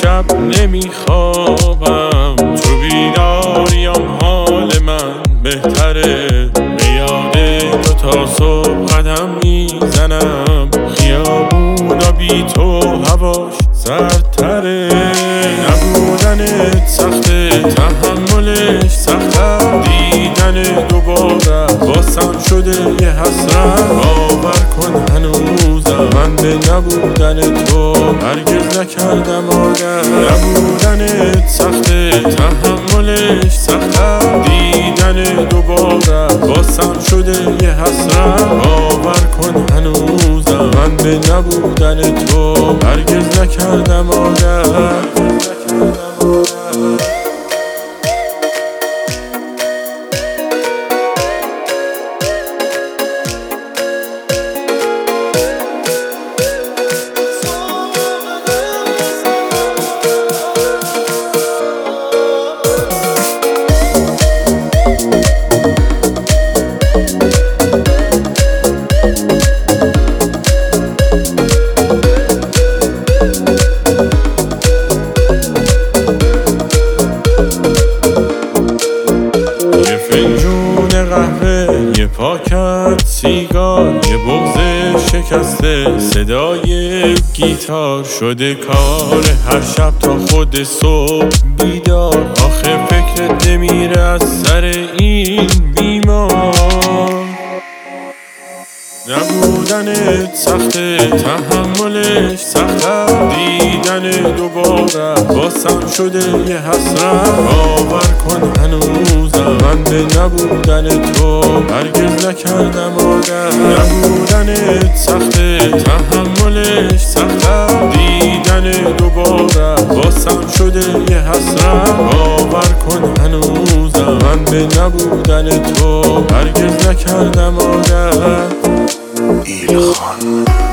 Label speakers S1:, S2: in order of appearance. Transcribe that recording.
S1: شب نمیخوابم، تو بیداریم حال من بهتره، به یاد تو تا صبح قدم میزنم، خیابونا بی تو هواش سردتره، نبودنت سخته تحملش سختم، دیدن دوباره واسم شده یه حسرت، باور کن هنوزم من به نبودن تو هرگز نکردم عادت، نبودنت سخته تحملش سختم، دیدن دوباره واسم شده یه حسرت، باور کن هنوزم من به نبودن تو هرگز نکردم عادت. یه پاکت سیگار، یه بغض شکسته، صدای گیتار شده کار هر شب تا خود صبح بیدار، آخه فکرت نمیره از سر این بیمار، نبودنت سخته تحملش سختم، دیدن دوباره واسم شده یه حسرت، باور کن هنوزم من به نبودن تو هرگز نکردم عادت، نبودنت سخته تحملش سختم، دیدن دوباره واسم شده یه حسرت، باور کن هنوزم من به نبودن تو هرگز نکردم عادت.
S2: ایلخان